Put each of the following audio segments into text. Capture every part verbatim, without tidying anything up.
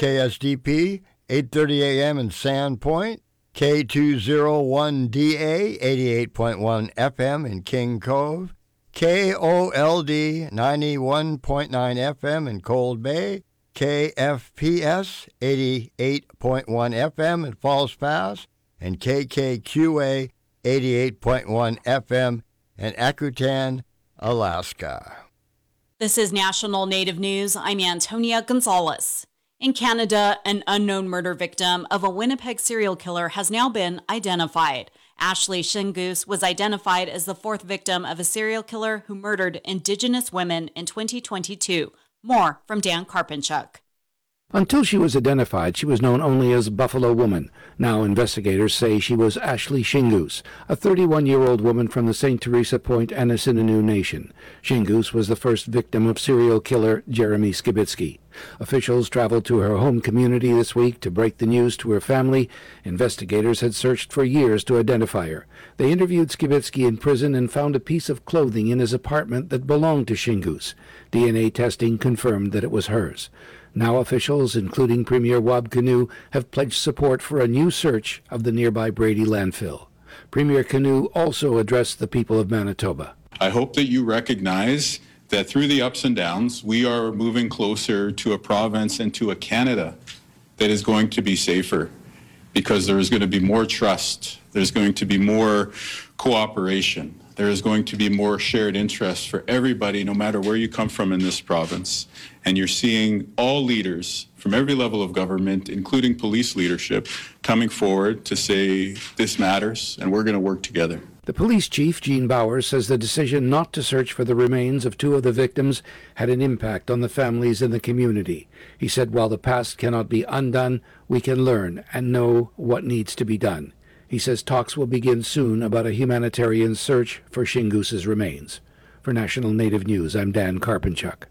K S D P, eight thirty a.m. in Sandpoint, K two oh one D A, eighty-eight point one F M in King Cove, K O L D, ninety-one point nine F M in Cold Bay, K F P S, eighty-eight point one F M in Falls Pass, and K K Q A, eighty-eight point one F M in Akutan, Alaska. This is National Native News. I'm Antonia Gonzalez. In Canada, an unknown murder victim of a Winnipeg serial killer has now been identified. Ashley Shingoose was identified as the fourth victim of a serial killer who murdered Indigenous women in twenty twenty-two. More from Dan Karpinchuk. Until she was identified, she was known only as Buffalo Woman. Now investigators say she was Ashley Shingoose, a thirty-one-year-old woman from the Saint Teresa Point Anishinaabe Nation. Shingoose was the first victim of serial killer Jeremy Skibitsky. Officials traveled to her home community this week to break the news to her family. Investigators had searched for years to identify her. They interviewed Skibitsky in prison and found a piece of clothing in his apartment that belonged to Shingoose. D N A testing confirmed that it was hers. Now officials, including Premier Wab Kinew, have pledged support for a new search of the nearby Brady landfill. Premier Kinew also addressed the people of Manitoba. I hope that you recognize that through the ups and downs, we are moving closer to a province and to a Canada that is going to be safer, because there is going to be more trust, there's going to be more cooperation, there is going to be more shared interests for everybody, no matter where you come from in this province. And you're seeing all leaders from every level of government, including police leadership, coming forward to say this matters and we're going to work together. The police chief, Gene Bowers, says the decision not to search for the remains of two of the victims had an impact on the families and the community. He said while the past cannot be undone, we can learn and know what needs to be done. He says talks will begin soon about a humanitarian search for Shingoose's remains. For National Native News, I'm Dan Karpinchuk.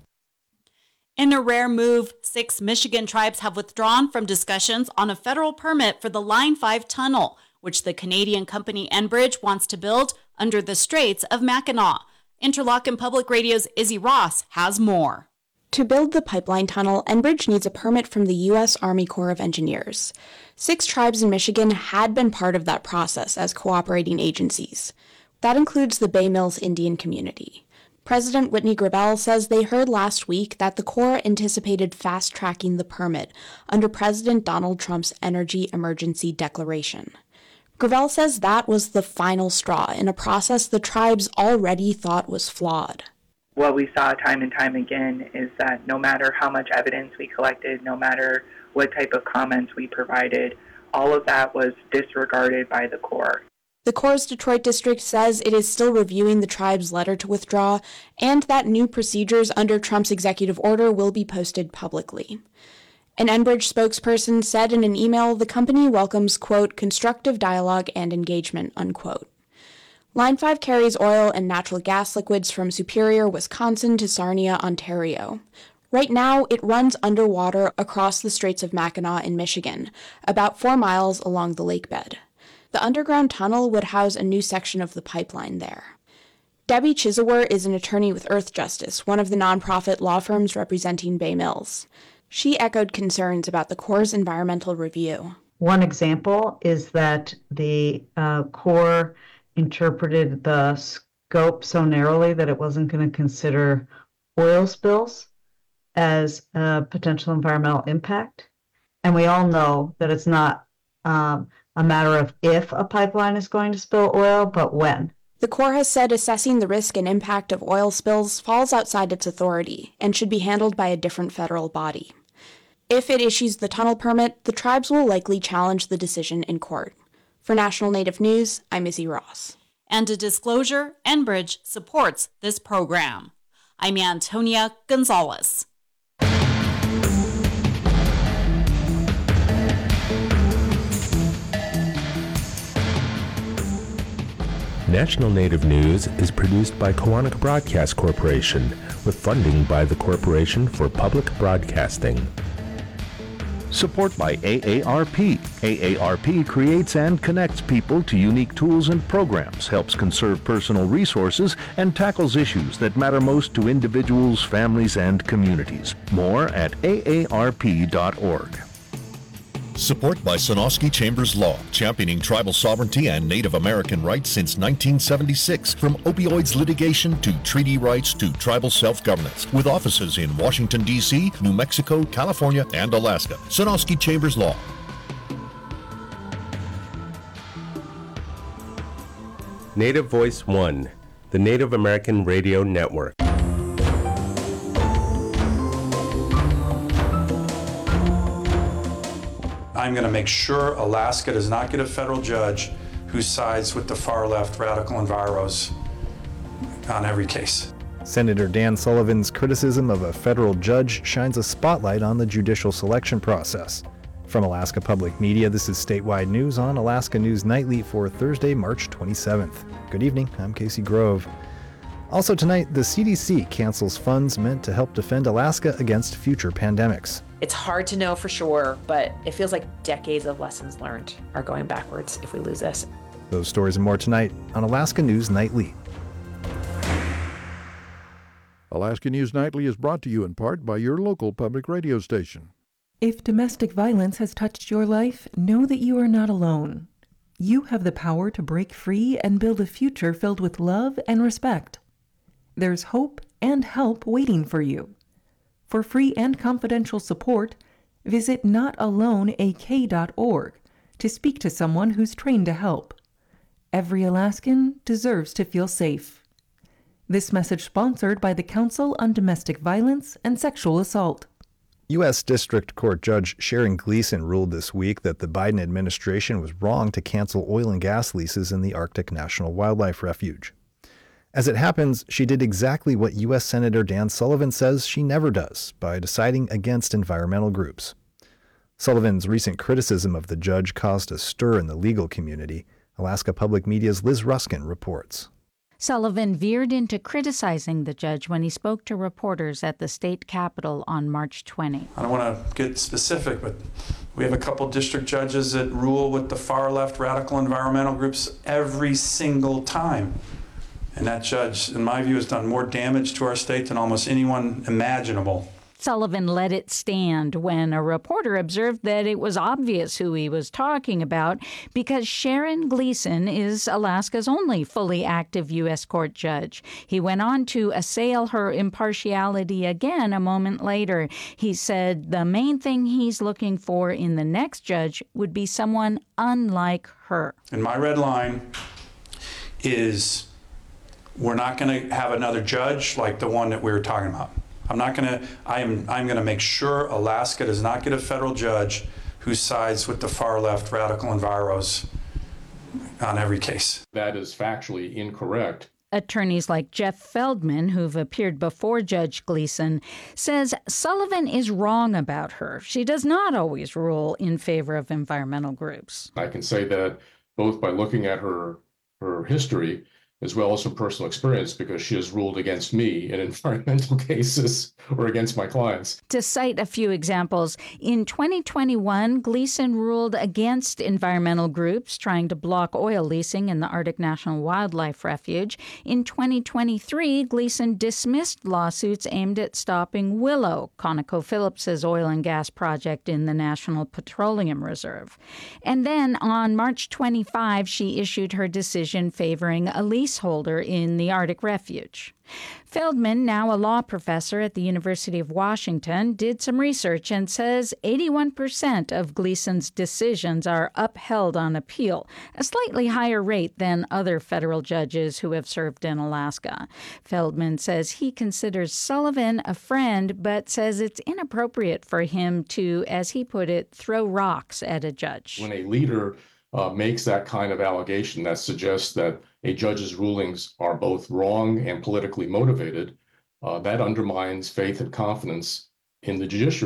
In a rare move, six Michigan tribes have withdrawn from discussions on a federal permit for the Line five tunnel, which the Canadian company Enbridge wants to build under the Straits of Mackinac. Interlochen Public Radio's Izzy Ross has more. To build the pipeline tunnel, Enbridge needs a permit from the U S Army Corps of Engineers. Six tribes in Michigan had been part of that process as cooperating agencies. That includes the Bay Mills Indian community. President Whitney Gravel says they heard last week that the Corps anticipated fast-tracking the permit under President Donald Trump's Energy Emergency Declaration. Gravel says that was the final straw in a process the tribes already thought was flawed. What we saw time and time again is that no matter how much evidence we collected, no matter what type of comments we provided, all of that was disregarded by the Corps. The Corps' Detroit district says it is still reviewing the tribe's letter to withdraw, and that new procedures under Trump's executive order will be posted publicly. An Enbridge spokesperson said in an email the company welcomes, quote, constructive dialogue and engagement, unquote. Line five carries oil and natural gas liquids from Superior, Wisconsin to Sarnia, Ontario. Right now, it runs underwater across the Straits of Mackinac in Michigan, about four miles along the lakebed. The underground tunnel would house a new section of the pipeline there. Debbie Chisewer is an attorney with Earth Justice, one of the nonprofit law firms representing Bay Mills. She echoed concerns about the Corps' environmental review. One example is that the uh, Corps interpreted the scope so narrowly that it wasn't going to consider oil spills as a potential environmental impact. And we all know that it's not um, a matter of if a pipeline is going to spill oil, but when. The Corps has said assessing the risk and impact of oil spills falls outside its authority and should be handled by a different federal body. If it issues the tunnel permit, the tribes will likely challenge the decision in court. For National Native News, I'm Izzy Ross. And a disclosure, Enbridge supports this program. I'm Antonia Gonzalez. National Native News is produced by Koahnic Broadcast Corporation with funding by the Corporation for Public Broadcasting. Support by A A R P. A A R P creates and connects people to unique tools and programs, helps conserve personal resources, and tackles issues that matter most to individuals, families, and communities. More at A A R P dot org. Support by Sonosky Chambers Law, championing tribal sovereignty and Native American rights since nineteen seventy-six. From opioids litigation to treaty rights to tribal self-governance. With offices in Washington, D C, New Mexico, California, and Alaska. Sonosky Chambers Law. Native Voice One, the Native American Radio Network. I'm going to make sure Alaska does not get a federal judge who sides with the far-left radical enviros on every case. Senator Dan Sullivan's criticism of a federal judge shines a spotlight on the judicial selection process. From Alaska Public Media, this is Statewide News on Alaska News Nightly for Thursday, March twenty-seventh. Good evening, I'm Casey Grove. Also tonight, the C D C cancels funds meant to help defend Alaska against future pandemics. It's hard to know for sure, but it feels like decades of lessons learned are going backwards if we lose this. Those stories and more tonight on Alaska News Nightly. Alaska News Nightly is brought to you in part by your local public radio station. If domestic violence has touched your life, know that you are not alone. You have the power to break free and build a future filled with love and respect. There's hope and help waiting for you. For free and confidential support, visit not alone A K dot org to speak to someone who's trained to help. Every Alaskan deserves to feel safe. This message sponsored by the Council on Domestic Violence and Sexual Assault. U S District Court Judge Sharon Gleason ruled this week that the Biden administration was wrong to cancel oil and gas leases in the Arctic National Wildlife Refuge. As it happens, she did exactly what U S Senator Dan Sullivan says she never does, by deciding against environmental groups. Sullivan's recent criticism of the judge caused a stir in the legal community. Alaska Public Media's Liz Ruskin reports. Sullivan veered into criticizing the judge when he spoke to reporters at the state capitol on March twentieth. I don't want to get specific, but we have a couple district judges that rule with the far-left radical environmental groups every single time. And that judge, in my view, has done more damage to our state than almost anyone imaginable. Sullivan let it stand when a reporter observed that it was obvious who he was talking about because Sharon Gleason is Alaska's only fully active U S court judge. He went on to assail her impartiality again a moment later. He said the main thing he's looking for in the next judge would be someone unlike her. And my red line is we're not going to have another judge like the one that we were talking about. I'm not going to, I am, I'm going to make sure Alaska does not get a federal judge who sides with the far-left radical enviros on every case. That is factually incorrect. Attorneys like Jeff Feldman, who've appeared before Judge Gleason, says Sullivan is wrong about her. She does not always rule in favor of environmental groups. I can say that both by looking at her, her history, as well as her personal experience, because she has ruled against me in environmental cases or against my clients. To cite a few examples, in twenty twenty-one, Gleason ruled against environmental groups trying to block oil leasing in the Arctic National Wildlife Refuge. In twenty twenty-three, Gleason dismissed lawsuits aimed at stopping Willow, ConocoPhillips' oil and gas project in the National Petroleum Reserve. And then on March twenty-fifth, she issued her decision favoring a lease holder in the Arctic Refuge. Feldman, now a law professor at the University of Washington, did some research and says eighty-one percent of Gleason's decisions are upheld on appeal, a slightly higher rate than other federal judges who have served in Alaska. Feldman says he considers Sullivan a friend, but says it's inappropriate for him to, as he put it, throw rocks at a judge. When a leader uh, makes that kind of allegation that suggests that a judge's rulings are both wrong and politically motivated, uh, that undermines faith and confidence in the judiciary.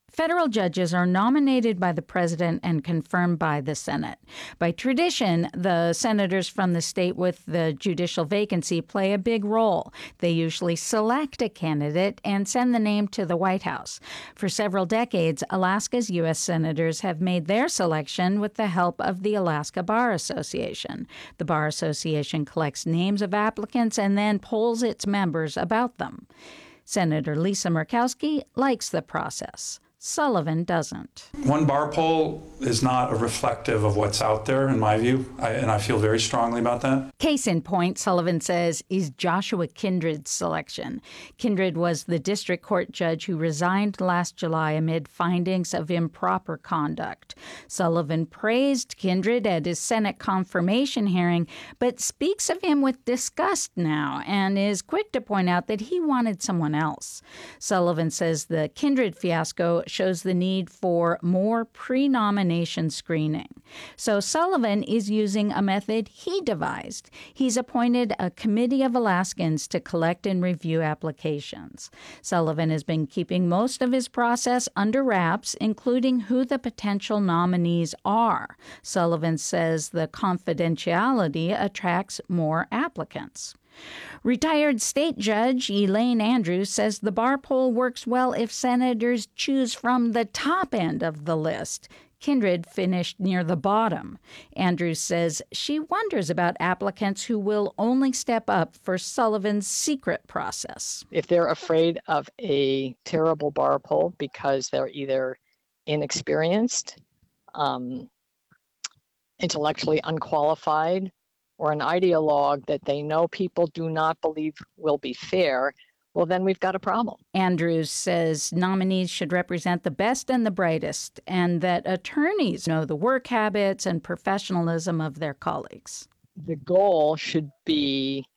Federal judges are nominated by the president and confirmed by the Senate. By tradition, the senators from the state with the judicial vacancy play a big role. They usually select a candidate and send the name to the White House. For several decades, Alaska's U S senators have made their selection with the help of the Alaska Bar Association. The Bar Association collects names of applicants and then polls its members about them. Senator Lisa Murkowski likes the process. Sullivan doesn't. One bar poll is not a reflective of what's out there, in my view, I, and I feel very strongly about that. Case in point, Sullivan says, is Joshua Kindred's selection. Kindred was the district court judge who resigned last July amid findings of improper conduct. Sullivan praised Kindred at his Senate confirmation hearing, but speaks of him with disgust now and is quick to point out that he wanted someone else. Sullivan says the Kindred fiasco shows the need for more pre-nomination screening. So Sullivan is using a method he devised. He's appointed a committee of Alaskans to collect and review applications. Sullivan has been keeping most of his process under wraps, including who the potential nominees are. Sullivan says the confidentiality attracts more applicants. Retired state judge Elaine Andrews says the bar poll works well if senators choose from the top end of the list. Kindred finished near the bottom. Andrews says she wonders about applicants who will only step up for Sullivan's secret process. If they're afraid of a terrible bar poll because they're either inexperienced, um, intellectually unqualified, or an ideologue that they know people do not believe will be fair, well, then we've got a problem. Andrews says nominees should represent the best and the brightest, and that attorneys know the work habits and professionalism of their colleagues. The goal should be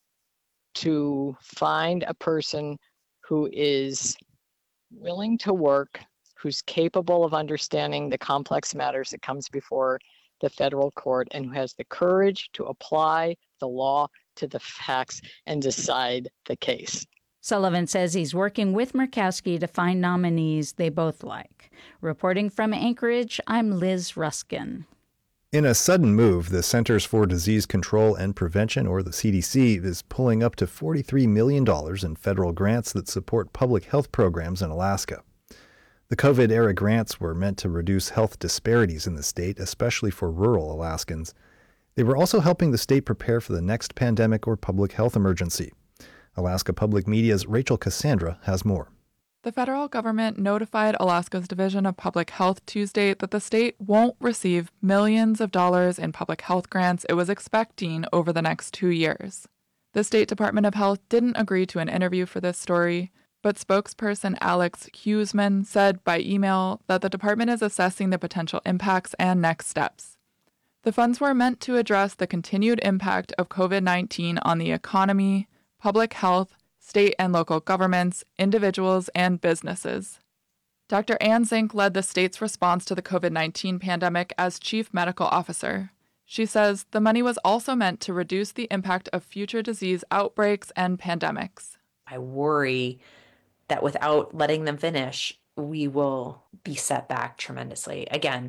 to find a person who is willing to work, who's capable of understanding the complex matters that comes before the federal court, and who has the courage to apply the law to the facts and decide the case. Sullivan says he's working with Murkowski to find nominees they both like. Reporting from Anchorage, I'm Liz Ruskin. In a sudden move, the Centers for Disease Control and Prevention, or the C D C, is pulling up to forty-three million dollars in federal grants that support public health programs in Alaska. The COVID-era grants were meant to reduce health disparities in the state, especially for rural Alaskans. They were also helping the state prepare for the next pandemic or public health emergency. Alaska Public Media's Rachel Cassandra has more. The federal government notified Alaska's Division of Public Health Tuesday that the state won't receive millions of dollars in public health grants it was expecting over the next two years. The State Department of Health didn't agree to an interview for this story, but spokesperson Alex Huseman said by email that the department is assessing the potential impacts and next steps. The funds were meant to address the continued impact of COVID nineteen on the economy, public health, state and local governments, individuals, and businesses. Doctor Ann Zink led the state's response to the COVID nineteen pandemic as chief medical officer. She says the money was also meant to reduce the impact of future disease outbreaks and pandemics. I worry that without letting them finish, we will be set back tremendously. Again,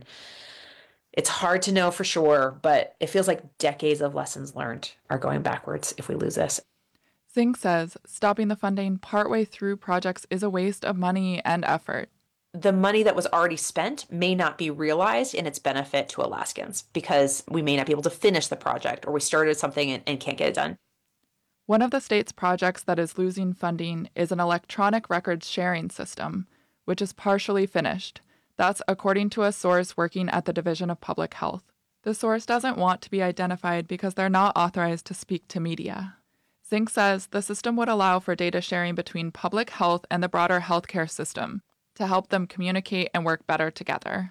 it's hard to know for sure, but it feels like decades of lessons learned are going backwards if we lose this. Zink says stopping the funding partway through projects is a waste of money and effort. The money that was already spent may not be realized in its benefit to Alaskans because we may not be able to finish the project, or we started something and, and can't get it done. One of the state's projects that is losing funding is an electronic records sharing system, which is partially finished. That's according to a source working at the Division of Public Health. The source doesn't want to be identified because they're not authorized to speak to media. Zink says the system would allow for data sharing between public health and the broader healthcare system to help them communicate and work better together.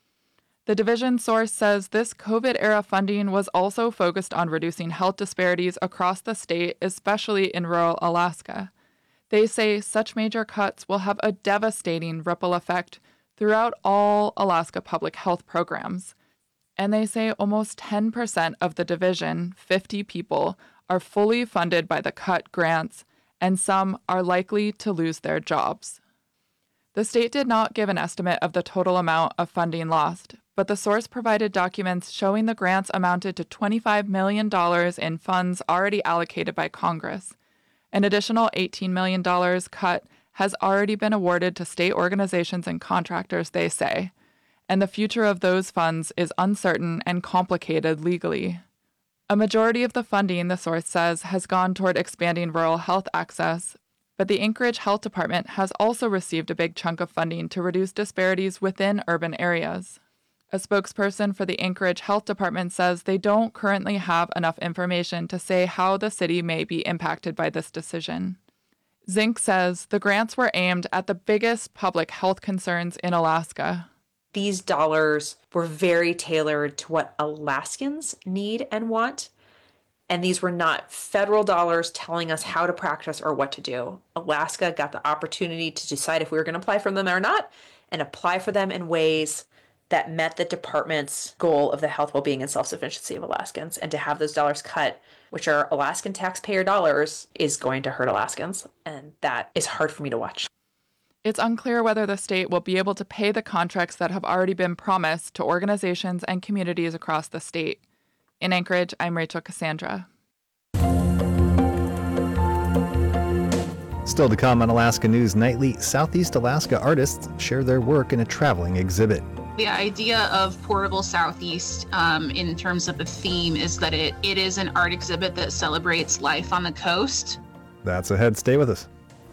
The division source says this COVID-era funding was also focused on reducing health disparities across the state, especially in rural Alaska. They say such major cuts will have a devastating ripple effect throughout all Alaska public health programs. And they say almost ten percent of the division, fifty people, are fully funded by the cut grants, and some are likely to lose their jobs. The state did not give an estimate of the total amount of funding lost, but the source provided documents showing the grants amounted to twenty-five million dollars in funds already allocated by Congress. An additional eighteen million dollars cut has already been awarded to state organizations and contractors, they say, and the future of those funds is uncertain and complicated legally. A majority of the funding, the source says, has gone toward expanding rural health access, but the Anchorage Health Department has also received a big chunk of funding to reduce disparities within urban areas. A spokesperson for the Anchorage Health Department says they don't currently have enough information to say how the city may be impacted by this decision. Zink says the grants were aimed at the biggest public health concerns in Alaska. These dollars were very tailored to what Alaskans need and want. And these were not federal dollars telling us how to practice or what to do. Alaska got the opportunity to decide if we were going to apply for them or not, and apply for them in ways that met the department's goal of the health, well-being, and self-sufficiency of Alaskans. And to have those dollars cut, which are Alaskan taxpayer dollars, is going to hurt Alaskans. And that is hard for me to watch. It's unclear whether the state will be able to pay the contracts that have already been promised to organizations and communities across the state. In Anchorage, I'm Rachel Cassandra. Still to come on Alaska News Nightly, Southeast Alaska artists share their work in a traveling exhibit. The idea of Portable Southeast um, in terms of the theme is that it, it is an art exhibit that celebrates life on the coast. That's ahead. Stay with us.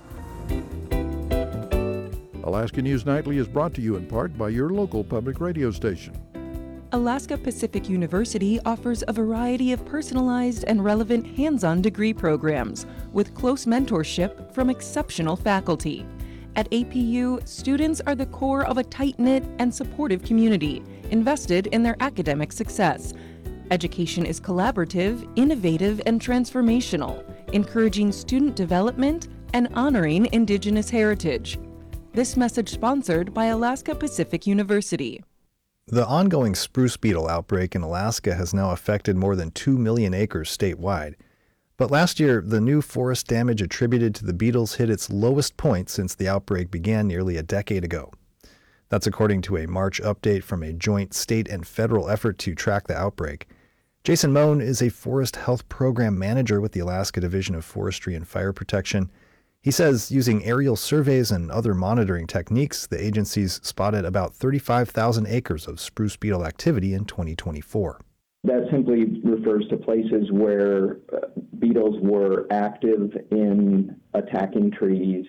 Alaska News Nightly is brought to you in part by your local public radio station. Alaska Pacific University offers a variety of personalized and relevant hands-on degree programs with close mentorship from exceptional faculty. At A P U, students are the core of a tight-knit and supportive community, invested in their academic success. Education is collaborative, innovative, and transformational, encouraging student development and honoring Indigenous heritage. This message sponsored by Alaska Pacific University. The ongoing spruce beetle outbreak in Alaska has now affected more than two million acres statewide. But last year, the new forest damage attributed to the beetles hit its lowest point since the outbreak began nearly a decade ago. That's according to a March update from a joint state and federal effort to track the outbreak. Jason Mohn is a forest health program manager with the Alaska Division of Forestry and Fire Protection. He says using aerial surveys and other monitoring techniques, the agencies spotted about thirty-five thousand acres of spruce beetle activity in twenty twenty-four. That simply refers to places where uh, beetles were active in attacking trees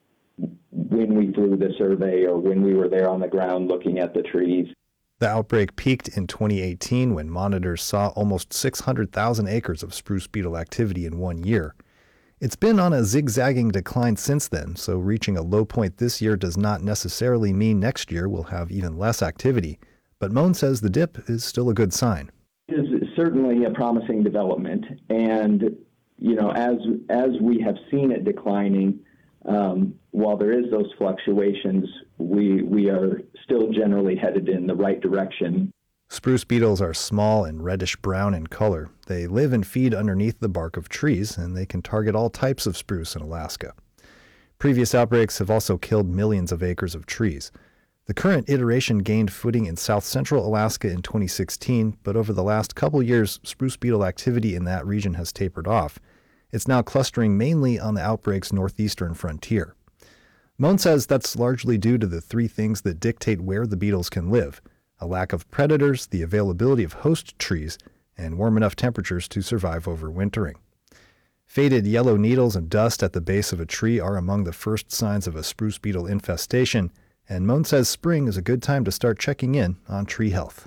when we flew the survey or when we were there on the ground looking at the trees. The outbreak peaked in twenty eighteen when monitors saw almost six hundred thousand acres of spruce beetle activity in one year. It's been on a zigzagging decline since then, so reaching a low point this year does not necessarily mean next year will have even less activity. But Mohn says the dip is still a good sign. It is certainly a promising development, and you know, as as we have seen it declining, um, while there is those fluctuations, we we are still generally headed in the right direction. Spruce beetles are small and reddish-brown in color. They live and feed underneath the bark of trees, and they can target all types of spruce in Alaska. Previous outbreaks have also killed millions of acres of trees. The current iteration gained footing in south-central Alaska in twenty sixteen, but over the last couple years, spruce beetle activity in that region has tapered off. It's now clustering mainly on the outbreak's northeastern frontier. Mohn says that's largely due to the three things that dictate where the beetles can live: a lack of predators, the availability of host trees, and warm enough temperatures to survive overwintering. Faded yellow needles and dust at the base of a tree are among the first signs of a spruce beetle infestation, and Mohn says spring is a good time to start checking in on tree health.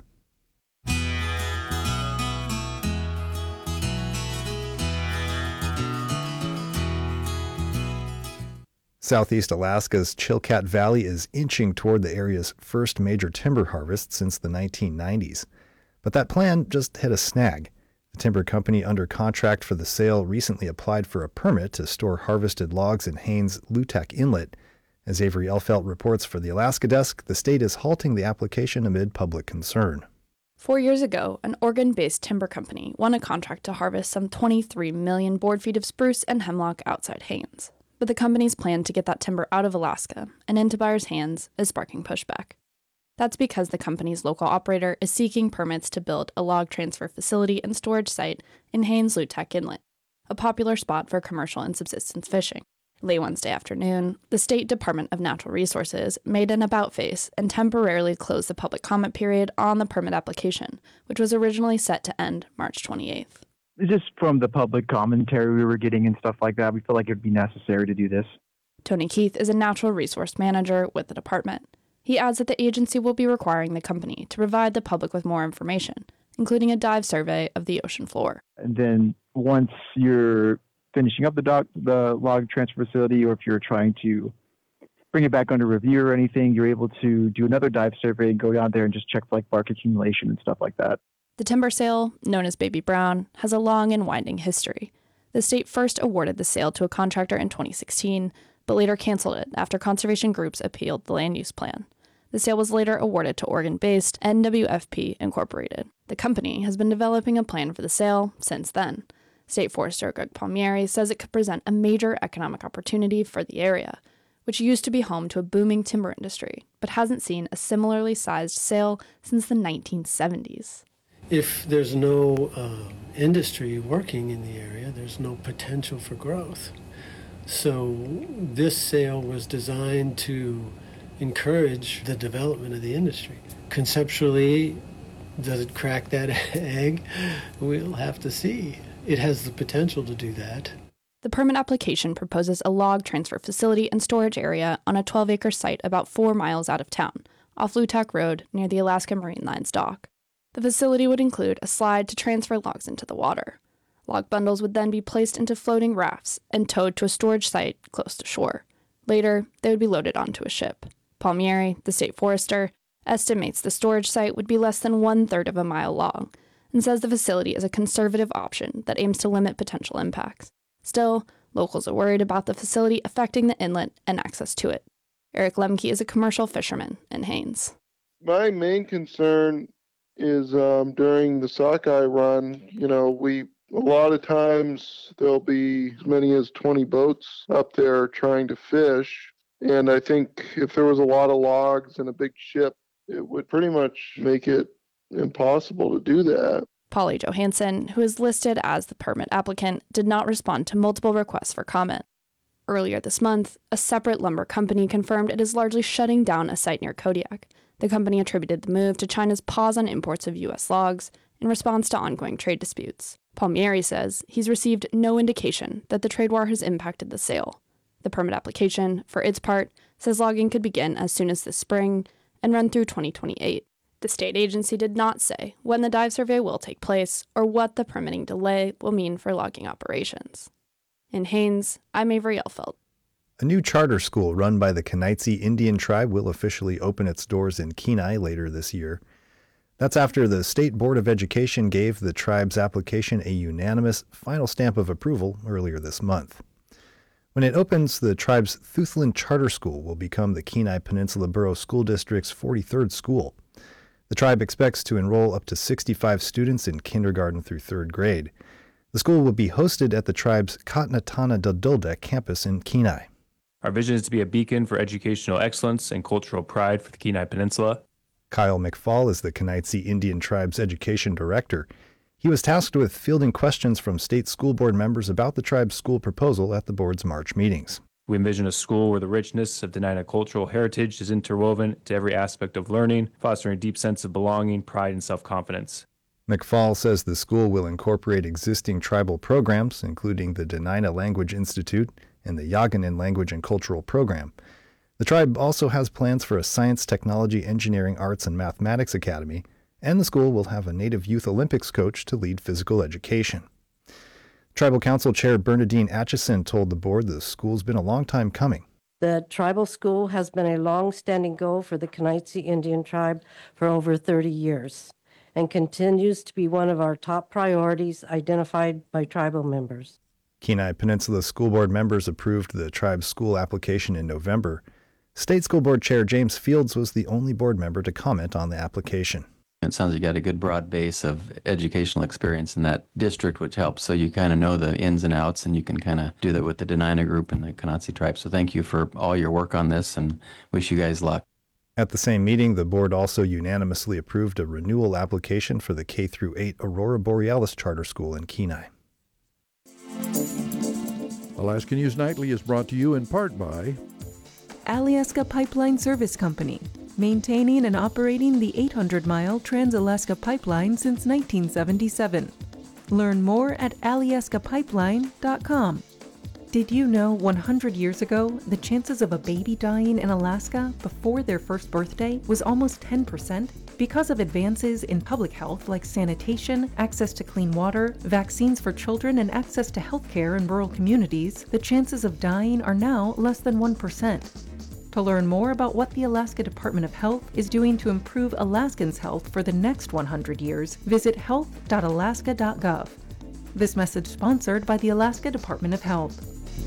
Southeast Alaska's Chilkat Valley is inching toward the area's first major timber harvest since the nineteen nineties. But that plan just hit a snag. The timber company under contract for the sale recently applied for a permit to store harvested logs in Haines Lutek Inlet. As Avery Elfelt reports for the Alaska Desk, the state is halting the application amid public concern. Four years ago, an Oregon-based timber company won a contract to harvest some twenty-three million board feet of spruce and hemlock outside Haines. but the company's plan to get that timber out of Alaska and into buyers' hands is sparking pushback. That's because the company's local operator is seeking permits to build a log transfer facility and storage site in Haines-Lutek Inlet, a popular spot for commercial and subsistence fishing. Late Wednesday afternoon, the State Department of Natural Resources made an about-face and temporarily closed the public comment period on the permit application, which was originally set to end March twenty-eighth. Just from the public commentary we were getting and stuff like that, we feel like it would be necessary to do this. Tony Keith is a natural resource manager with the department. He adds that the agency will be requiring the company to provide the public with more information, including a dive survey of the ocean floor. And then once you're finishing up the, dock, the log transfer facility, or if you're trying to bring it back under review or anything, you're able to do another dive survey and go down there and just check for like bark accumulation and stuff like that. The timber sale, known as Baby Brown, has a long and winding history. The state first awarded the sale to a contractor in twenty sixteen, but later canceled it after conservation groups appealed the land use plan. The sale was later awarded to Oregon-based N W F P Incorporated. The company has been developing a plan for the sale since then. State Forester Greg Palmieri says it could present a major economic opportunity for the area, which used to be home to a booming timber industry, but hasn't seen a similarly sized sale since the nineteen seventies. If there's no uh, industry working in the area, there's no potential for growth. So this sale was designed to encourage the development of the industry. Conceptually, does it crack that egg? We'll have to see. It has the potential to do that. The permit application proposes a log transfer facility and storage area on a twelve-acre site about four miles out of town, off Lutek Road near the Alaska Marine Line's dock. The facility would include a slide to transfer logs into the water. Log bundles would then be placed into floating rafts and towed to a storage site close to shore. Later, they would be loaded onto a ship. Palmieri, the state forester, estimates the storage site would be less than one-third of a mile long and says the facility is a conservative option that aims to limit potential impacts. Still, locals are worried about the facility affecting the inlet and access to it. Eric Lemke is a commercial fisherman in Haines. My main concern is um, during the sockeye run, you know, we a lot of times there'll be as many as twenty boats up there trying to fish. And I think if there was a lot of logs and a big ship, it would pretty much make it impossible to do that. Polly Johansson, who is listed as the permit applicant, did not respond to multiple requests for comment. Earlier this month, a separate lumber company confirmed it is largely shutting down a site near Kodiak. The company attributed the move to China's pause on imports of U S logs in response to ongoing trade disputes. Palmieri says he's received no indication that the trade war has impacted the sale. The permit application, for its part, says logging could begin as soon as this spring and run through twenty twenty-eight. The state agency did not say when the dive survey will take place or what the permitting delay will mean for logging operations. In Haines, I'm Avery Elfeld. A new charter school run by the Kenaitze Indian Tribe will officially open its doors in Kenai later this year. That's after the State Board of Education gave the tribe's application a unanimous final stamp of approval earlier this month. When it opens, the tribe's Thuthlan Charter School will become the Kenai Peninsula Borough School District's forty-third school. The tribe expects to enroll up to sixty-five students in kindergarten through third grade. The school will be hosted at the tribe's Katnatana Daldulda campus in Kenai. Our vision is to be a beacon for educational excellence and cultural pride for the Kenai Peninsula. Kyle McFall is the Kenaitze Indian Tribe's education director. He was tasked with fielding questions from state school board members about the tribe's school proposal at the board's March meetings. We envision a school where the richness of Dena'ina cultural heritage is interwoven to every aspect of learning, fostering a deep sense of belonging, pride, and self-confidence. McFall says the school will incorporate existing tribal programs, including the Dena'ina Language Institute and the Yaganin Language and Cultural Program. The tribe also has plans for a science, technology, engineering, arts, and mathematics academy, and the school will have a Native Youth Olympics coach to lead physical education. Tribal Council Chair Bernadine Atchison told the board the school's been a long time coming. The tribal school has been a long-standing goal for the Kenaitze Indian Tribe for over thirty years and continues to be one of our top priorities identified by tribal members. Kenai Peninsula School Board members approved the tribe's school application in November. State School Board Chair James Fields was the only board member to comment on the application. It sounds like you got a good broad base of educational experience in that district, which helps. So you kind of know the ins and outs, and you can kind of do that with the Dena'ina group and the Canarsie tribe. So thank you for all your work on this, and wish you guys luck. At the same meeting, the board also unanimously approved a renewal application for the K through eight Aurora Borealis Charter School in Kenai. Alaska News Nightly is brought to you in part by Alyeska Pipeline Service Company, maintaining and operating the eight hundred mile Trans-Alaska Pipeline since nineteen seventy-seven. Learn more at alyeska pipeline dot com. Did you know one hundred years ago, the chances of a baby dying in Alaska before their first birthday was almost ten percent? Because of advances in public health like sanitation, access to clean water, vaccines for children, and access to health care in rural communities, the chances of dying are now less than one percent. To learn more about what the Alaska Department of Health is doing to improve Alaskans' health for the next one hundred years, visit health dot alaska dot gov. This message sponsored by the Alaska Department of Health.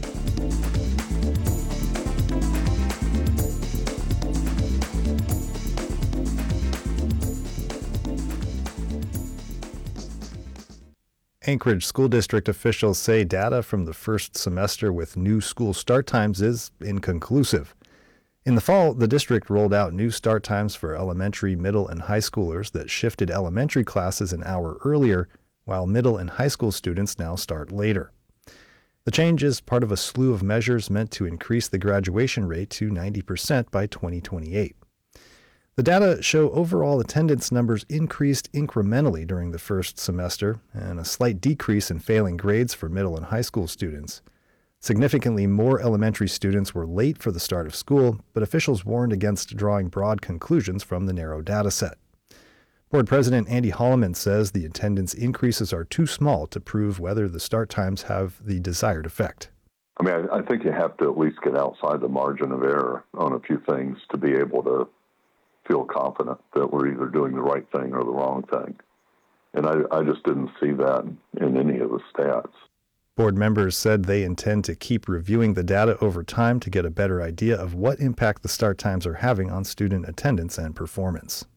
Anchorage School District officials say data from the first semester with new school start times is inconclusive. In the fall, the district rolled out new start times for elementary, middle, and high schoolers that shifted elementary classes an hour earlier, while middle and high school students now start later. The change is part of a slew of measures meant to increase the graduation rate to ninety percent by twenty twenty-eight. The data show overall attendance numbers increased incrementally during the first semester, and a slight decrease in failing grades for middle and high school students. Significantly more elementary students were late for the start of school, but officials warned against drawing broad conclusions from the narrow data set. Board President Andy Holloman says the attendance increases are too small to prove whether the start times have the desired effect. I mean, I, I think you have to at least get outside the margin of error on a few things to be able to feel confident that we're either doing the right thing or the wrong thing. And I, I just didn't see that in any of the stats. Board members said they intend to keep reviewing the data over time to get a better idea of what impact the start times are having on student attendance and performance.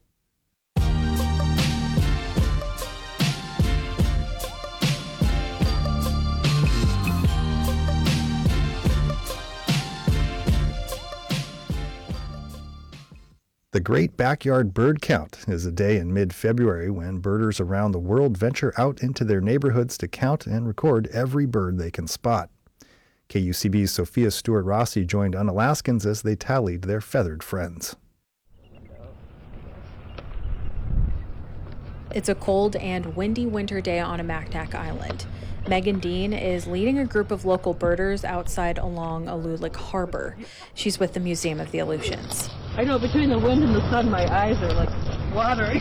The Great Backyard Bird Count is a day in mid-February when birders around the world venture out into their neighborhoods to count and record every bird they can spot. K U C B's Sophia Stewart-Rossi joined Unalaskans as they tallied their feathered friends. It's a cold and windy winter day on Amaknak Island. Megan Dean is leading a group of local birders outside along Alulik Harbor. She's with the Museum of the Aleutians. I know, between the wind and the sun, my eyes are like watering.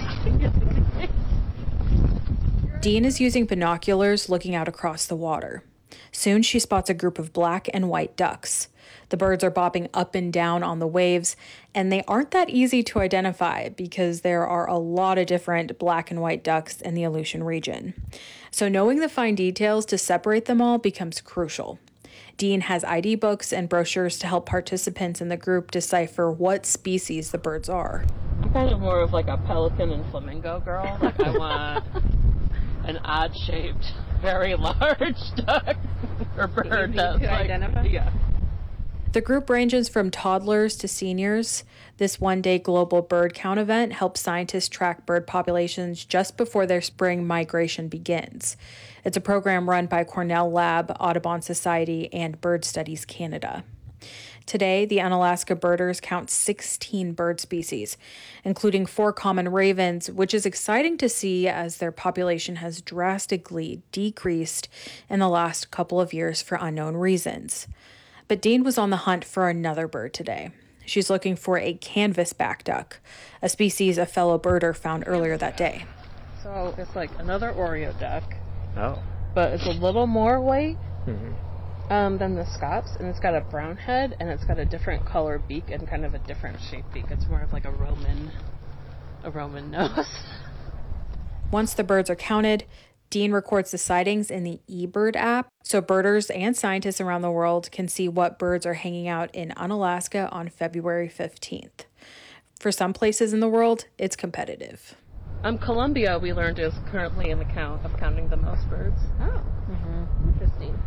Dean is using binoculars looking out across the water. Soon she spots a group of black and white ducks. The birds are bobbing up and down on the waves, and they aren't that easy to identify because there are a lot of different black and white ducks in the Aleutian region. So knowing the fine details to separate them all becomes crucial. Dean has I D books and brochures to help participants in the group decipher what species the birds are. I'm kind of more of like a pelican and flamingo girl. Like I want an odd-shaped, very large duck or bird that's like, identify? Yeah. The group ranges from toddlers to seniors. This one-day global bird count event helps scientists track bird populations just before their spring migration begins. It's a program run by Cornell Lab, Audubon Society, and Bird Studies Canada. Today, the Unalaska birders count sixteen bird species, including four common ravens, which is exciting to see as their population has drastically decreased in the last couple of years for unknown reasons. But Dean was on the hunt for another bird today. She's looking for a canvasback duck, a species a fellow birder found earlier that day. So it's like another Oreo duck. Oh. But it's a little more white Mm-hmm. um, than the Scots, and it's got a brown head, and it's got a different color beak and kind of a different shaped beak. It's more of like a Roman, a Roman nose. Once the birds are counted, Dean records the sightings in the eBird app, so birders and scientists around the world can see what birds are hanging out in Unalaska on February fifteenth. For some places in the world, it's competitive. Um, Colombia, we learned, is currently in the count of counting the most birds. Oh. Mm-hmm. Interesting.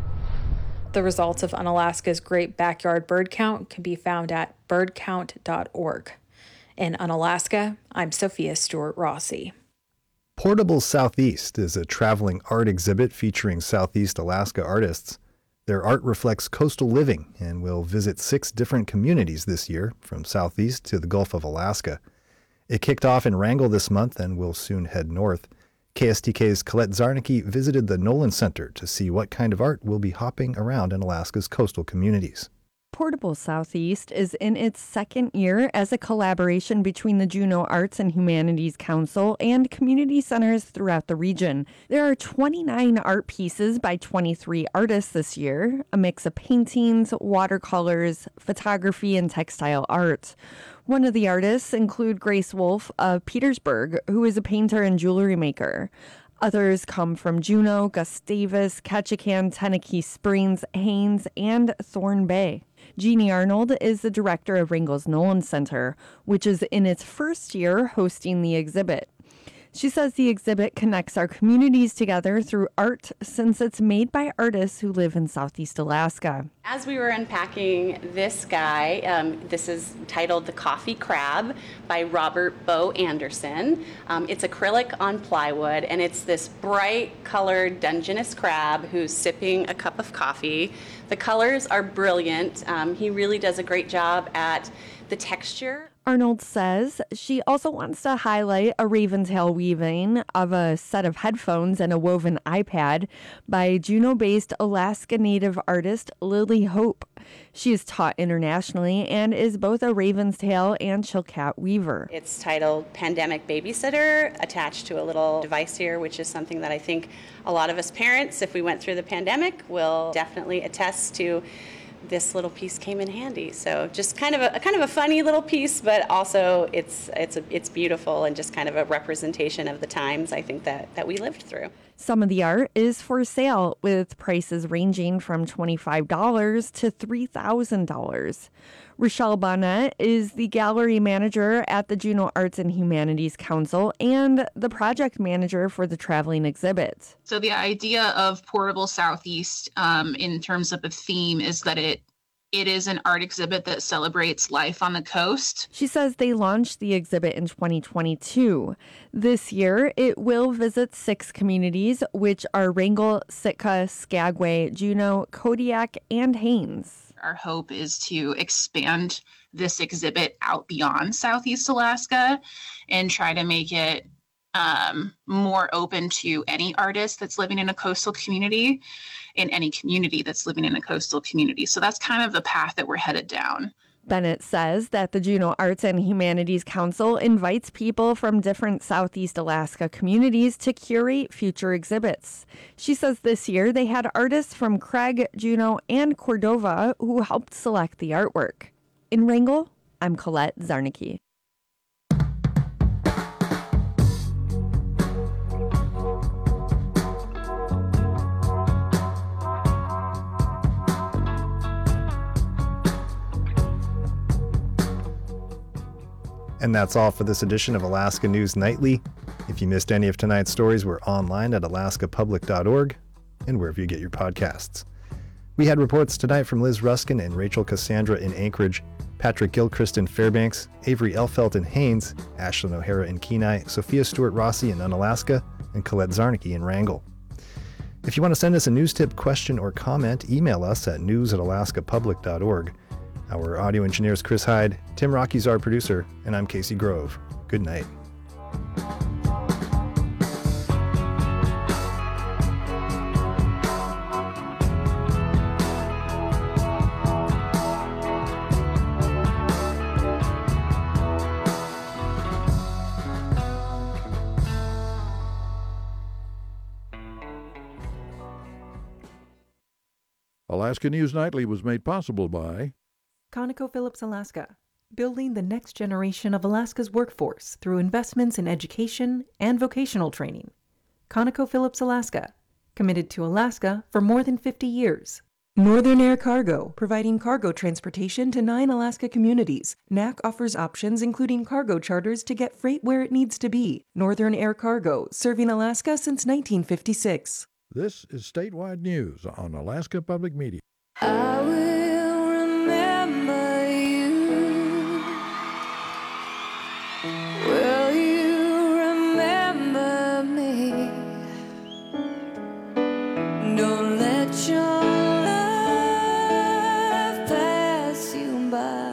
The results of Unalaska's Great Backyard Bird Count can be found at bird count dot org. In Unalaska, I'm Sophia Stewart Rossi. Portable Southeast is a traveling art exhibit featuring Southeast Alaska artists. Their art reflects coastal living and will visit six different communities this year, from Southeast to the Gulf of Alaska. It kicked off in Wrangell this month and will soon head north. K S T K's Colette Zarnicki visited the Nolan Center to see what kind of art will be hopping around in Alaska's coastal communities. Portable Southeast is in its second year as a collaboration between the Juneau Arts and Humanities Council and community centers throughout the region. There are twenty-nine art pieces by twenty-three artists this year, a mix of paintings, watercolors, photography, and textile art. One of the artists include Grace Wolf of Petersburg, who is a painter and jewelry maker. Others come from Juneau, Gustavus, Ketchikan, Tenneckee Springs, Haines, and Thorn Bay. Jeannie Arnold is the director of Wrangell's Nolan Center, which is in its first year hosting the exhibit. She says the exhibit connects our communities together through art since it's made by artists who live in Southeast Alaska. As we were unpacking this guy, um, this is titled The Coffee Crab by Robert Bo Anderson. Um, it's acrylic on plywood, and it's this bright colored Dungeness crab who's sipping a cup of coffee. The colors are brilliant. Um, he really does a great job at the texture. Arnold says she also wants to highlight a Raventail weaving of a set of headphones and a woven iPad by Juneau-based Alaska Native artist Lily Hope. She is taught internationally and is both a Raventail and Chilkat weaver. It's titled Pandemic Babysitter, attached to a little device here, which is something that I think a lot of us parents, if we went through the pandemic, will definitely attest to. This little piece came in handy. So just kind of a kind of a funny little piece, but also it's it's a, it's beautiful and just kind of a representation of the times I think that that we lived through. Some of the art is for sale, with prices ranging from twenty-five dollars to three thousand dollars. Rochelle Bonnet is the gallery manager at the Juneau Arts and Humanities Council and the project manager for the traveling exhibit. So the idea of Portable Southeast um, in terms of the theme is that it It is an art exhibit that celebrates life on the coast. She says they launched the exhibit in twenty twenty-two. This year, it will visit six communities, which are Wrangell, Sitka, Skagway, Juneau, Kodiak, and Haines. Our hope is to expand this exhibit out beyond Southeast Alaska and try to make it um, more open to any artist that's living in a coastal community, in any community that's living in a coastal community. So that's kind of the path that we're headed down. Bennett says that the Juneau Arts and Humanities Council invites people from different Southeast Alaska communities to curate future exhibits. She says this year they had artists from Craig, Juneau, and Cordova who helped select the artwork. In Wrangell, I'm Colette Zarnicki. And that's all for this edition of Alaska News Nightly. If you missed any of tonight's stories, we're online at alaska public dot org and wherever you get your podcasts. We had reports tonight from Liz Ruskin and Rachel Cassandra in Anchorage, Patrick Gilchrist in Fairbanks, Avery Elfelt in Haines, Ashlyn O'Hara in Kenai, Sophia Stewart Rossi in Unalaska, and Colette Zarnicki in Wrangell. If you want to send us a news tip, question, or comment, email us at news at alaska public dot org. Our audio engineer is Chris Hyde, Tim Rocky's our producer, and I'm Casey Grove. Good night. Alaska News Nightly was made possible by ConocoPhillips Alaska, building the next generation of Alaska's workforce through investments in education and vocational training. ConocoPhillips Alaska, committed to Alaska for more than fifty years. Northern Air Cargo, providing cargo transportation to nine Alaska communities. N A C offers options including cargo charters to get freight where it needs to be. Northern Air Cargo, serving Alaska since nineteen fifty-six. This is statewide news on Alaska Public Media. I will remember you. Will you remember me? Don't let your life pass you by.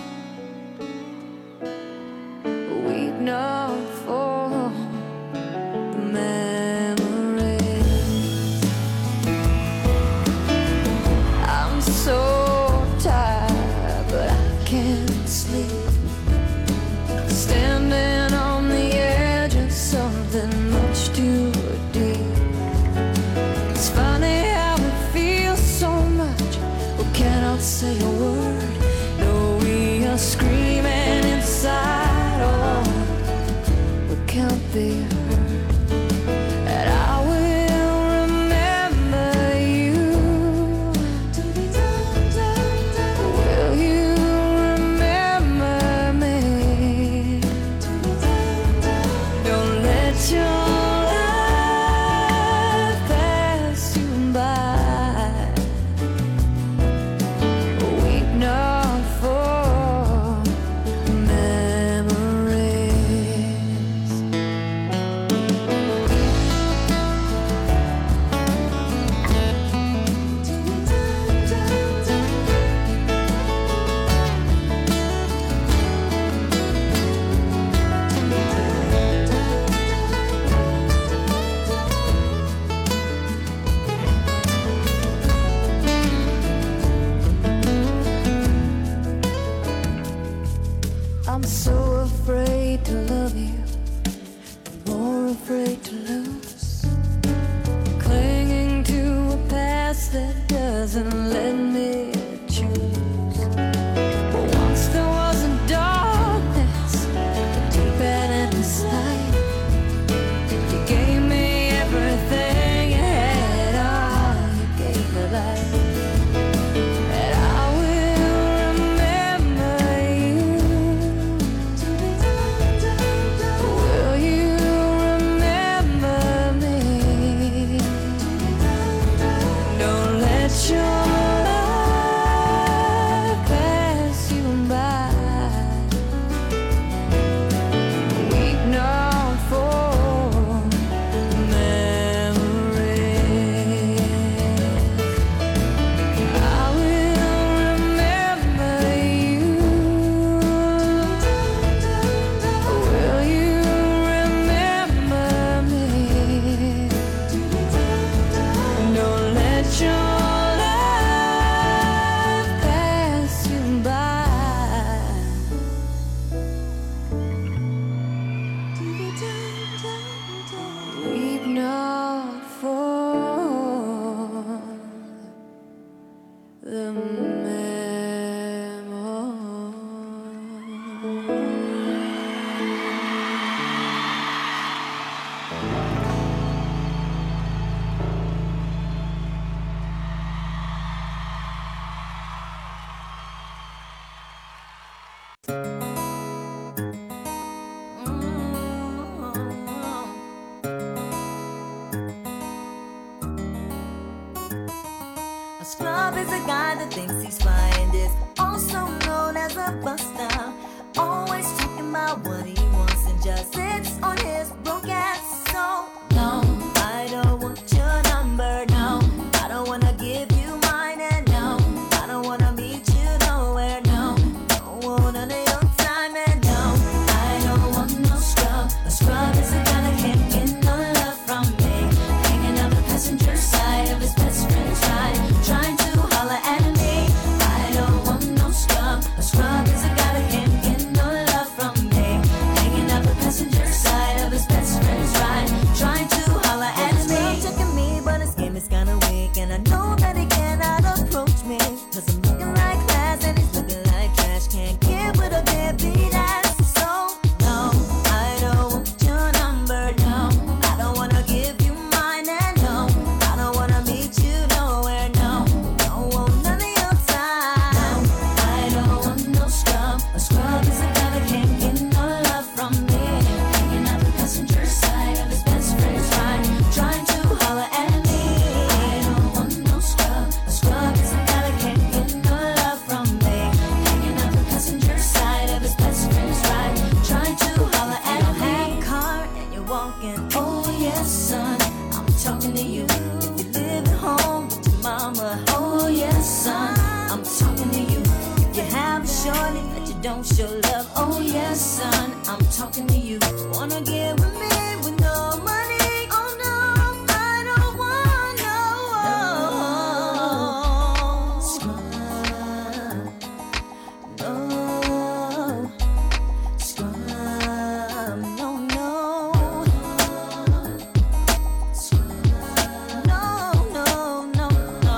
Weep not for the memories. I'm so tired, but I can't sleep. Standing on the edge of something much too deep. It's funny how it feels so much, we cannot say a word. No, we are screaming inside, oh, we can't be heard. And I will remember you. Will you remember me? Don't let your life pass you by. Weep not for memories. I'm so afraid to love you, more afraid to lose. Clinging to a past that doesn't let me choose. But once there was a darkness, a deep and endless night. You gave me everything you had, oh, you gave me life. And I will remember you. Will you remember me? Don't let your life pass you by. Weep not for memories. I will remember you. Will you remember me? Don't let your life pass you by. Weep not for the A scrub is a guy that thinks he's fly and is also known as a buster. Always talking about what he wants and just sits on his broke ass. So no, I don't want your number. No, I don't wanna give you mine. And no, I don't wanna meet you nowhere. No, don't want none of your time. And no, I don't want no scrub. A scrub is a guy that can't get no love from me. Hanging on the passenger side of his best friend's ride, trying to holler at me. I don't want no scrub. A scrub is a guy that can't get no love from me. don't show love. Oh yes, son, I'm talking to you. Wanna get with me with no money? Oh no, I don't want no scrub. No scrub. No, no. Scrub. No, no, no, no.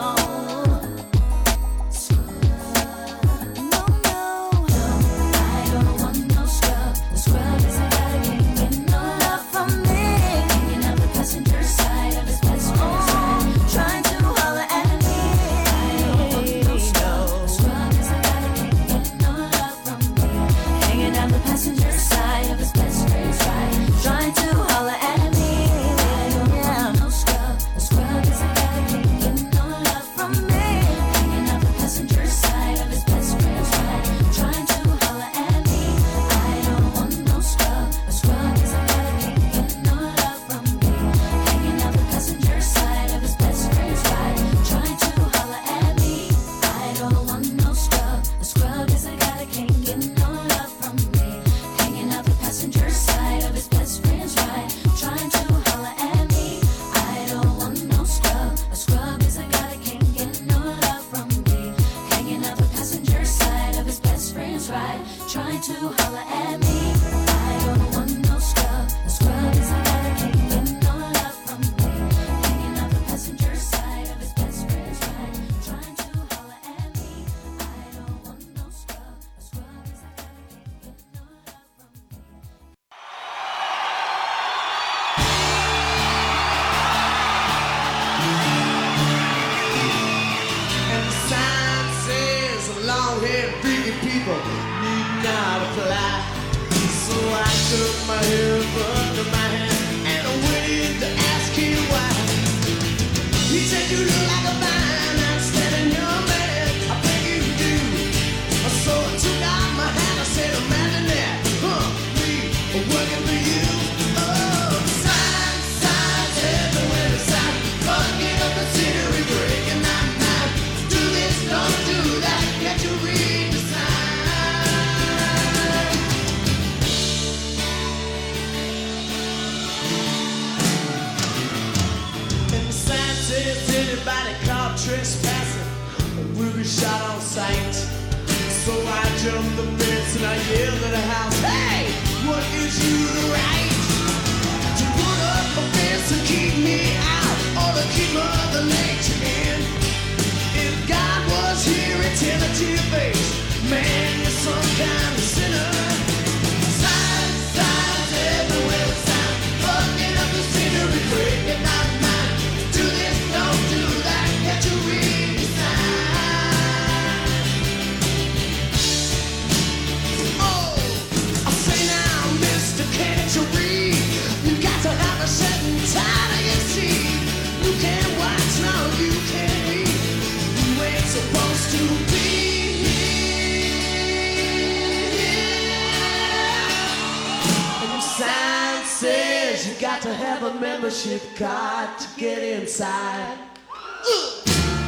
To have a membership card to get inside. Ugh.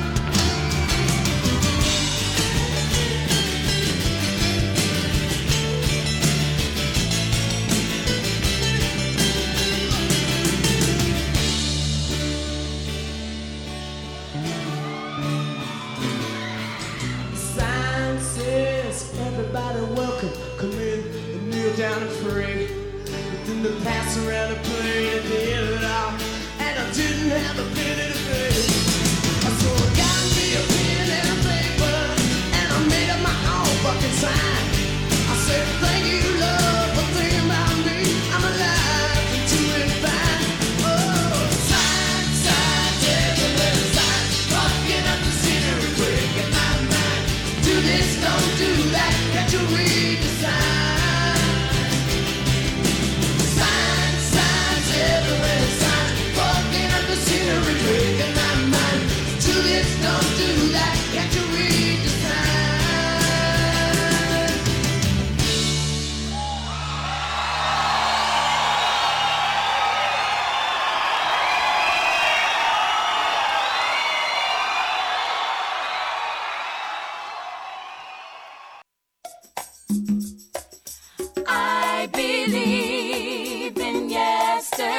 Sign says everybody welcome. Come in and kneel down and pray. Then the pass around the plane at the end of it all, and I didn't have a penny to pay. So I got me a pen and a paper, and I made up my own fucking sign. I said, thank you, love, for thinking about me. I'm alive and doing fine. Oh, sign, signs everywhere, sign, fucking up the scenery, breaking my mind. Do this, don't do that, can't you read the sign? Everywhere, signs, fucking up the scenery, breaking my mind.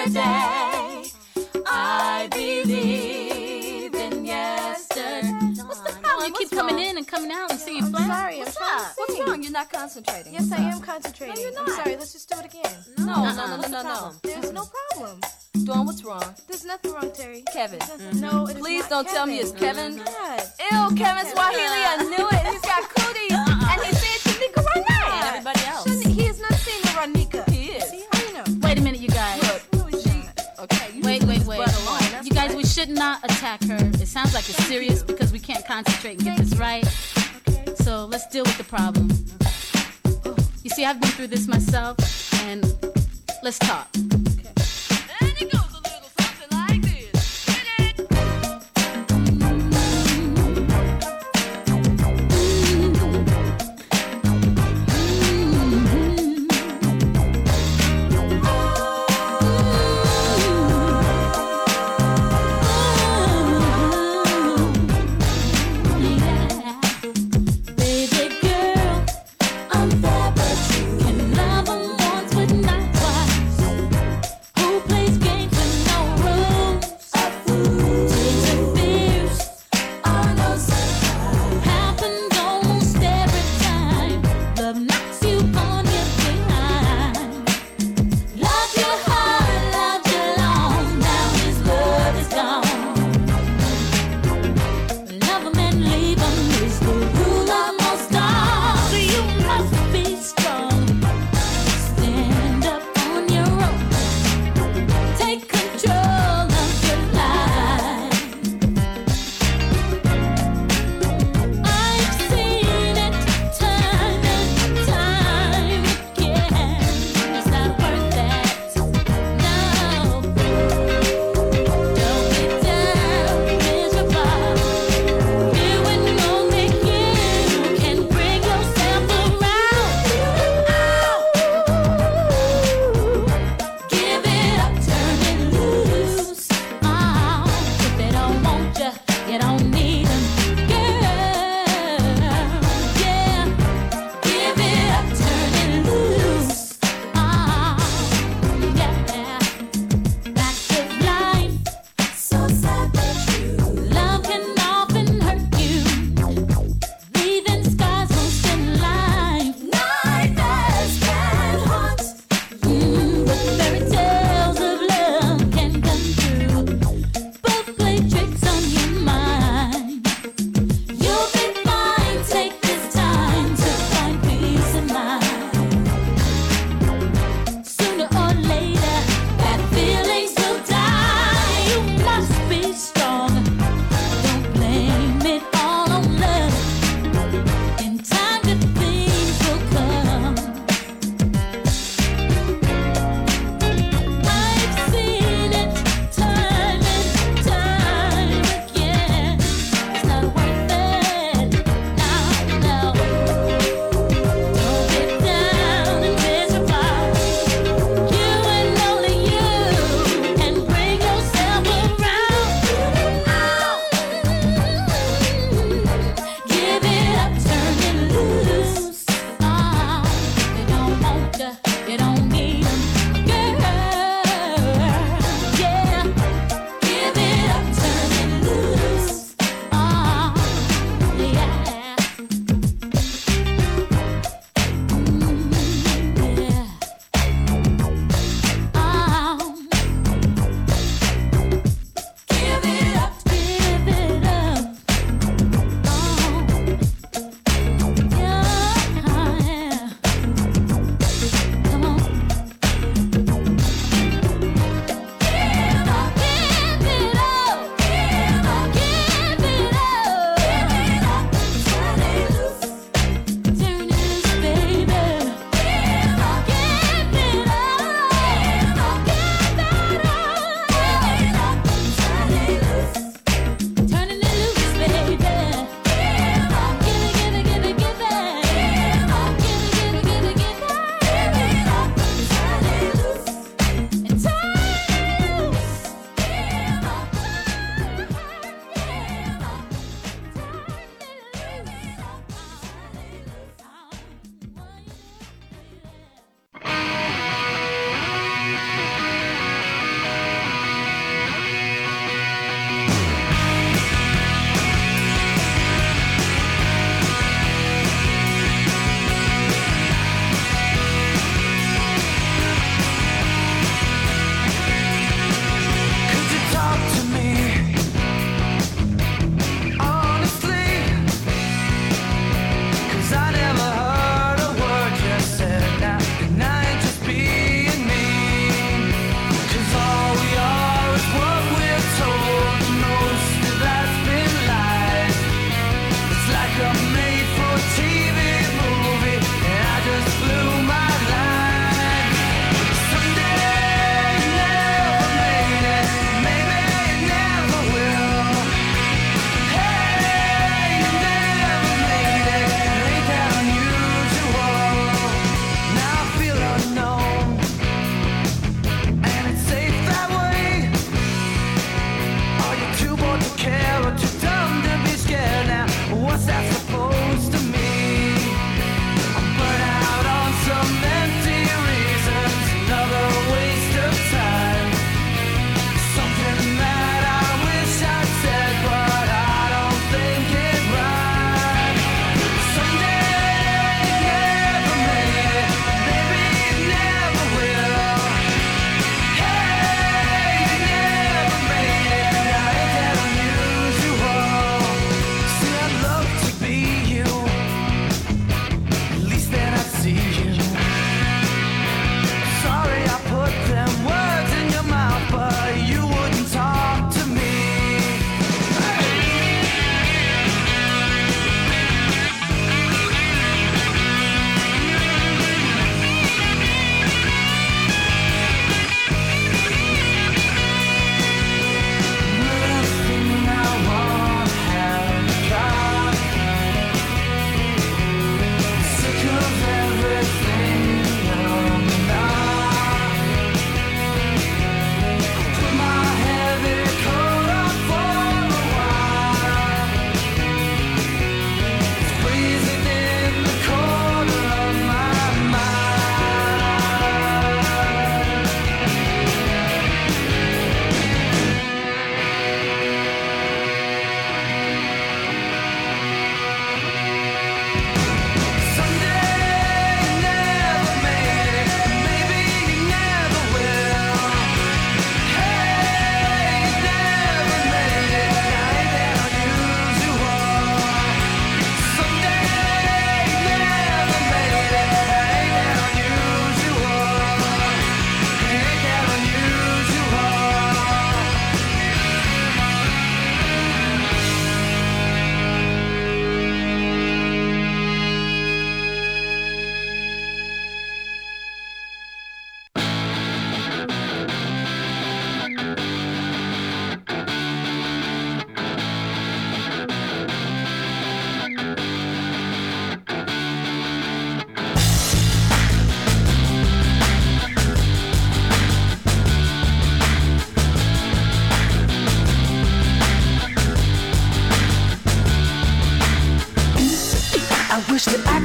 yesterday. I believe in yesterday. What's the problem? You keep coming in and coming out and singing I'm flat. sorry, I'm What's trying to up? sing. What's wrong? You're not concentrating. Yes, What's I up? am concentrating. No, you're I'm not. sorry, let's just do it again. No, no, Uh-uh. no, no, What's no, the no. problem? There's no problem. Dawn, what's wrong? There's nothing wrong, Terry. Kevin. There's- No, it is Please not don't tell me it's Kevin. Kevin. God. Ew, Kevin Swahili, I knew it. He's got cooties. And he's saying Shanika Ranette. And everybody else. Shouldn't- He is not saying Ranika. He is. See, how you know? Wait a minute, you guys. No, he's not. Okay, you Wait, just wait, leave wait. this butt alone. You guys, we should not attack her. It sounds like it's serious because we can't concentrate and get this right. So let's deal with the problem. You see, I've been through this myself, and let's talk. Baby girl, I'm there, but you can love 'em once but not twice.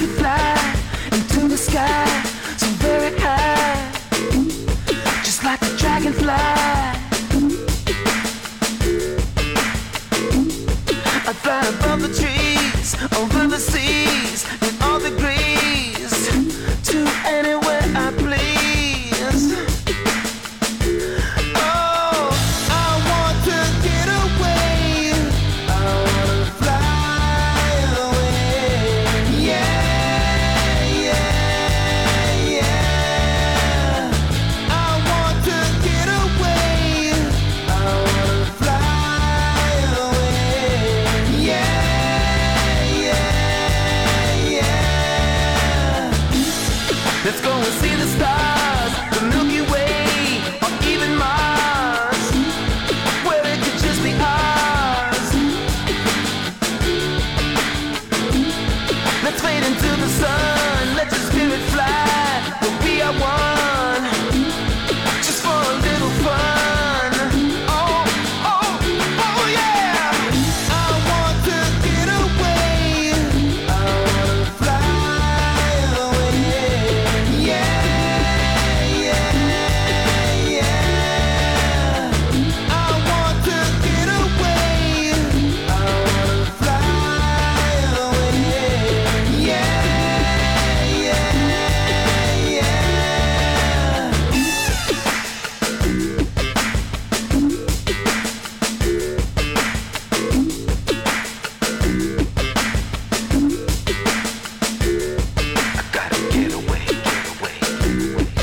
could fly into the sky so very high, just like a dragonfly. I'd fly above the trees, over the seas, in all degrees, to anywhere I please. Oh, I want to get away. I want to fly away. Yeah, yeah, yeah. I want to get away. I want to fly away. Yeah, yeah, yeah. Let's go and see the stars, the Milky Way, or even Mars, where it could just be ours. Let's fade into the sun, let your spirit fly, we'll be our one, just for a little fun. Oh, oh, oh yeah! I want to get away, I want to fly away. Yeah, yeah, yeah. I want to get away, I want to fly away. Yeah, yeah, yeah. I gotta get away, get away, get away.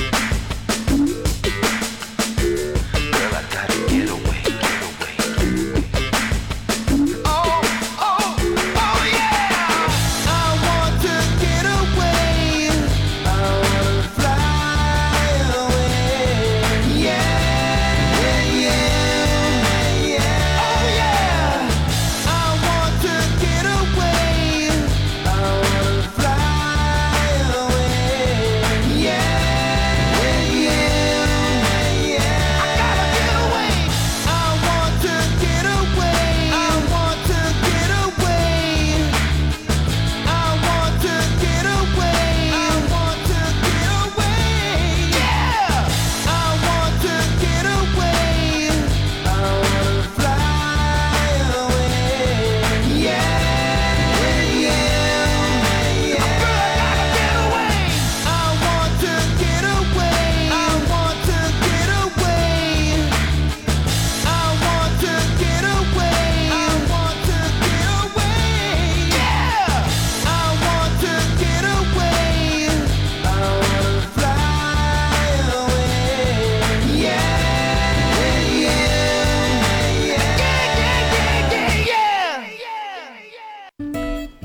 Girl, I gotta get away, get away, get away. Oh, oh, oh yeah! I want to get away. I want to fly away. Yeah, yeah, yeah. Oh yeah! I want to get away. I want to fly away. Yeah, yeah, yeah. I gotta get away. I want to get away. I want to get away. I want to get away. I want to get away. Yeah. I want to get away. I want to fly away. Yeah, yeah, yeah. I gotta get away. I want to get away. I want to get away. I want to get away. I want to get away. Yeah. I want to get away. I want to fly away. Yeah, yeah, yeah, yeah, yeah, yeah, yeah.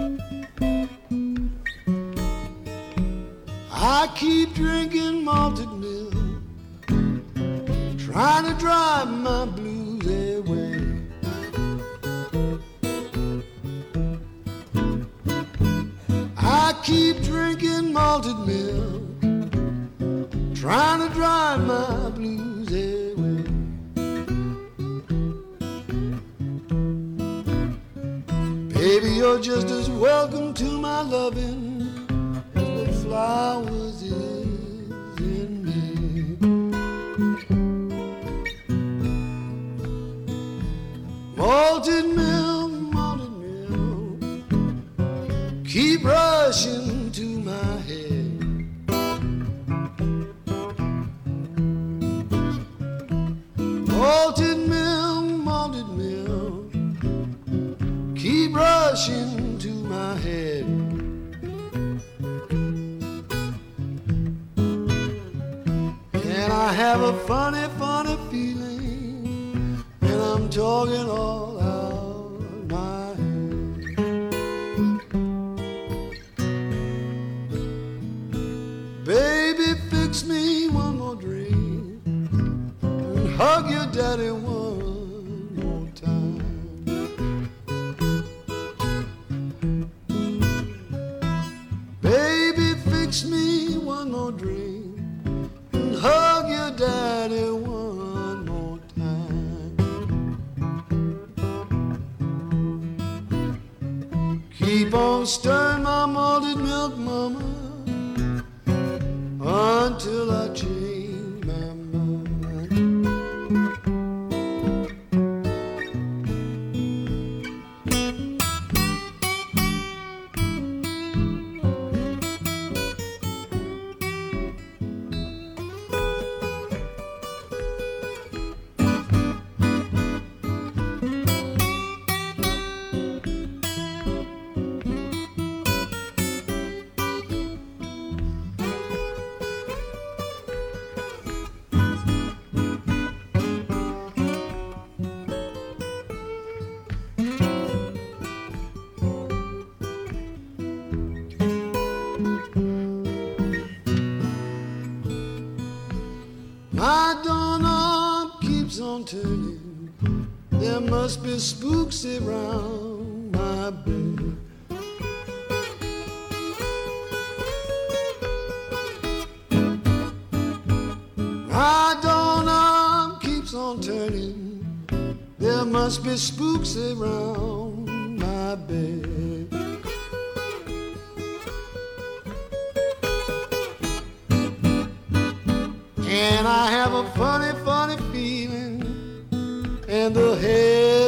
I keep drinking malted milk, trying to drive my blues away. I keep drinking malted milk, trying to drive my blues away. Baby, you're just as welcome to my loving as the flowers is in me. Malted milk, malted milk, keep rushing to my head. Malted milk, malted milk, keep rushing to my head. And I have a funny, funny feeling, and I'm talking all out my head. Baby, fix me one more drink and hug your daddy one more time. Baby, fix me one more drink and hug your daddy one more time. Keep on stirring my malted milk My doorknob keeps on turning. There must be spooks around my bed. My doorknob keeps on turning. There must be spooks around my bed. And I have a funny, funny feeling, and the hair